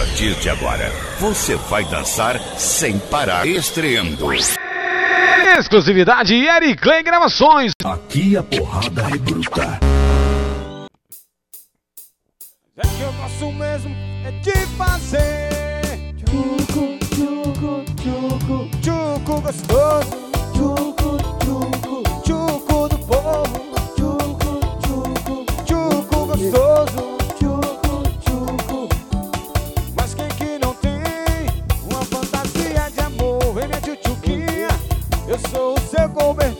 partir de agora, você vai dançar sem parar. Estreando. Exclusividade Eric Clay Gravações. Aqui a porrada é bruta. É que eu gosto mesmo é de fazer tchucu, tchucu, tchucu, tchucu gostoso, tchucu, tchucu, tchucu do povo, tchucu, tchucu, tchucu gostoso, tchucu, tchucu. Mas quem que não tem uma fantasia de amor? Vem minha tchutchuquinha, eu sou o seu cobertor.